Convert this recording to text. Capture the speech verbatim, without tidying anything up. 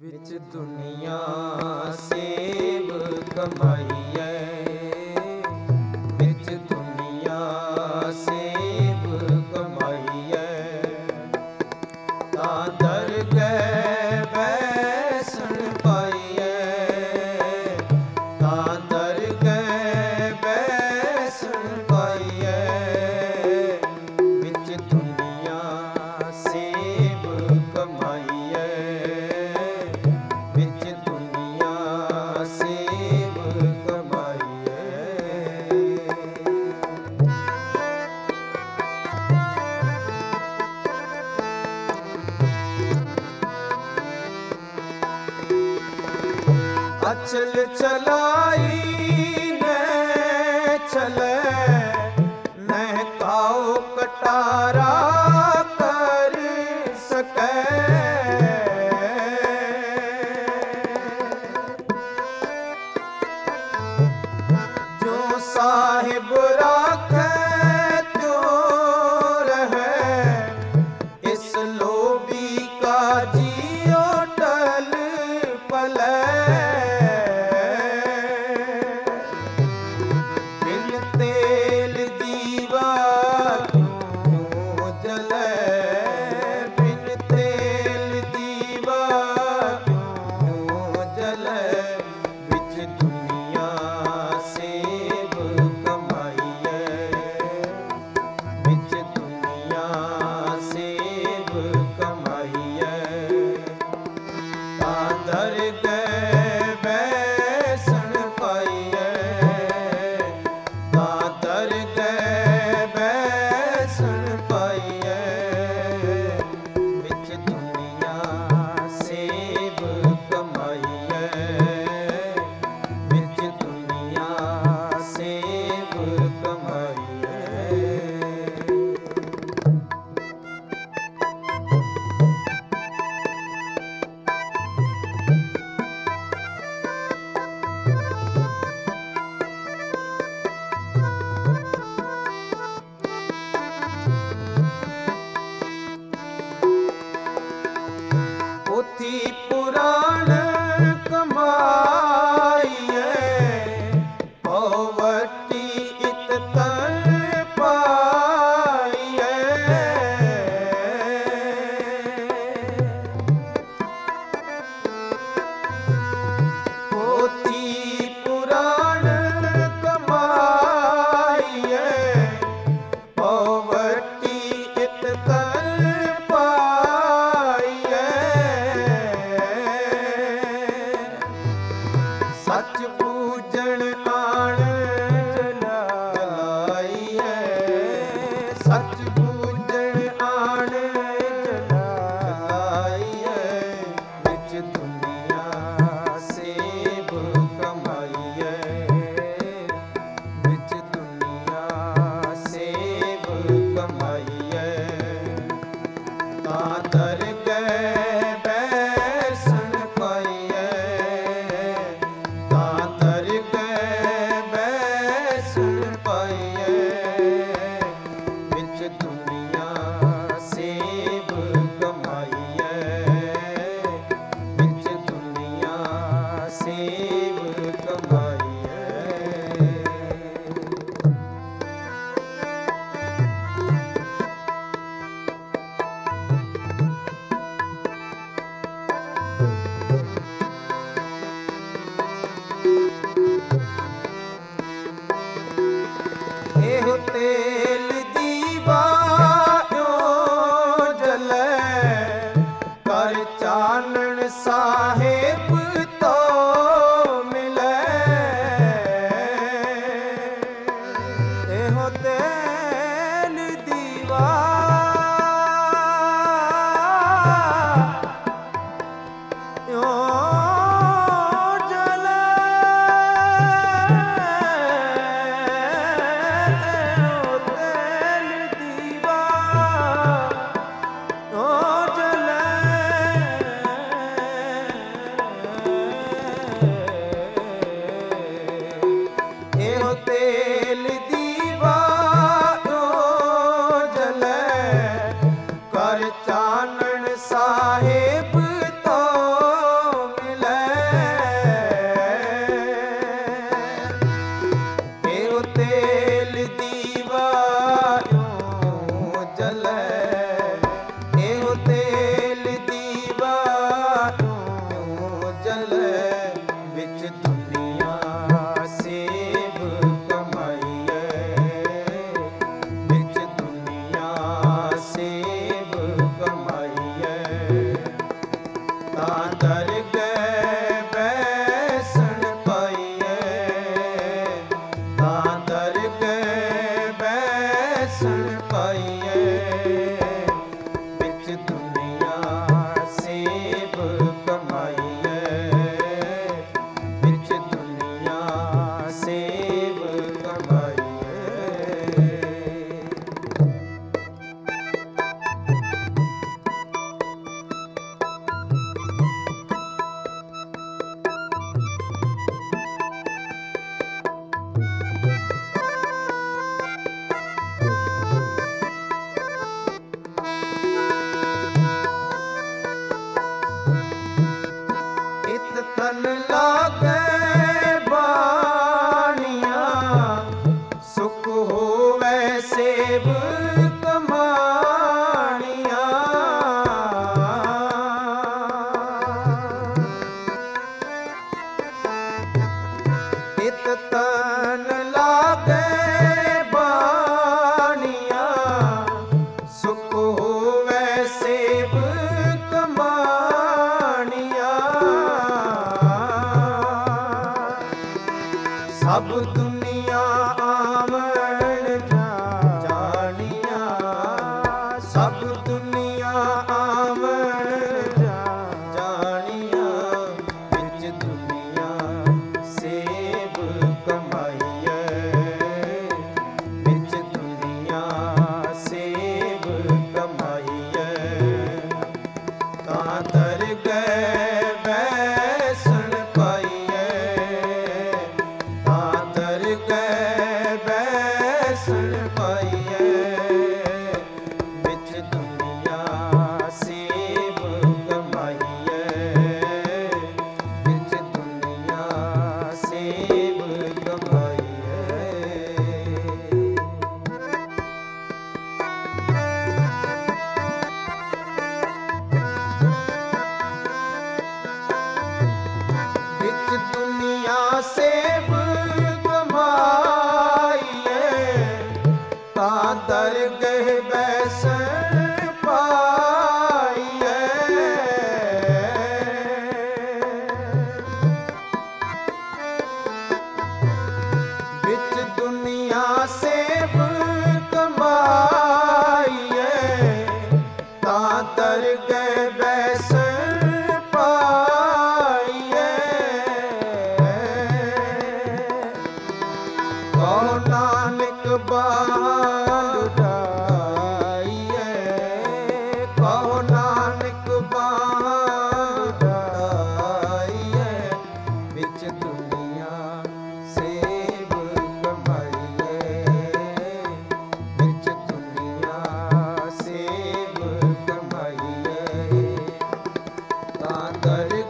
विच दुनिया सेव कमाईए, विच दुनिया सेव कमाईए, तां दरगह बैसन पाईए, तां दरगह बैसन पाईए, विच दुनिया सेव कमाईए, विच दुनिया सेव कमाईए। अचल चलाई न चले, न काऊ कटारा कर सके, जो साहिब राखे त्यो रहे, इस लोभी का जियो टल पले, बिन तेल दीवा क्यों जले, बिन तेल दीवा क्यों जले, विच दुनिया सेव कमाईए, विच दुनिया सेव कमाईए, तां दरगह बैसन पाईए, तां दरगह बैसन पाईए, विच दुनिया सेव कमाईए, विच दुनिया सेव कमाईए। पोथी पुराण कमाईए, पोवटी इत तन पाईए, पोथी पुराण कमाईए, पोवटी इत तन पाईए, सच पूजन आण जलाईए, सच पूजन आण जलाईए, विच दुनिया सेव कमाईए, विच दुनिया सेव कमाईए, तां दरगह बैसन पाईए, तां दरगह बैसन पाईए, विच दुनिया सेव कमाईए, विच दुनिया सेव कमाईए। एहो तेल दीवा क्यों जले, कर चानन साहिब तो मिले, एहो तेल दीवा क्यों जले, एहो तेल दीवा क्यों जले, ਤਾਂ ਦਰਗਹਿ ਬੈਸਣ ਪਾਈਐ, ਤਾਂ ਦਰਗਹਿ ਬੈਸਣ ਪਾਈਐ। ਵਿੱਚ ਦੁਨੀਆ ਸੇਬ ਕਮਾਈਐ, ਵਿੱਚ ਦੁਨੀਆ ਸੇਬ ਕਮਾਈਐ। ਇਤ ਤਨ ਲਾਗੈ ਬਾਣੀਆਂ, ਸੁਖ ਹੋਵੈ ਸੇਬ ਕਮਾਣੀਆਂ। ਇਤ ਤਨ ਲਾਗੈ ਬਾਣੀਆਂ, ਸੁਖ ਹੋਵੈ ਸੇਬ ਕਮਾਣੀਆਂ। ਸਭ ਦੁਨੀਆ ਆਵਣ ਜਾਣੀਆਂ, ਸਭ ਦੁਨੀਆ ਆਵਣ ਜਾਣੀਆਂ। ਵਿੱਚ ਦੁਨੀਆ ਸੇਬ ਕਮਾਈਐ, ਵਿੱਚ ਦੁਨੀਆ ਸੇਬ ਕਮਾਈਐ। ਤਾਂ ਦਰਗਹਿ ਬੈਸਣ ਪਾਈਐ, ਤਾਂ ਦਰਗਹਿ ਬੈਸਣ ਪਾਈਐ। ਵਿੱਚ ਦੁਨੀਆ ਸੇਬ ਕਮਾਈਐ, ਵਿੱਚ ਦੁਨੀਆ ਸੇਬ ਕਮਾਈਐ। ਵਿੱਚ ਦੁਨੀਆ ਸੇਬ ਕਮਾਈਐ, ਤਾਂ ਦਰਗਹਿ ਬੈਸਣ ਪਾਈਐ। ਵਿੱਚ ਦੁਨੀਆ ਸੇਬ ਕਮਾਈਐ, ਤਾਂ ਦਰਗਹਿ ਬੈਸਣ ਪਾਈਐ। ਕਹੋ ਨਾਨਕ ਬਾਲ ਉਡਾਈਐ, ਕਹੋ ਨਾਨਕ ਬਾਲ ਉਡਾਈਐ। ਵਿੱਚ ਦੁਨੀਆ ਸੇਬ ਕਮਾਈਐ, ਵਿੱਚ ਦੁਨੀਆ ਸੇਬ ਕਮਾਈਐ। ਤਾਂ ਦਰ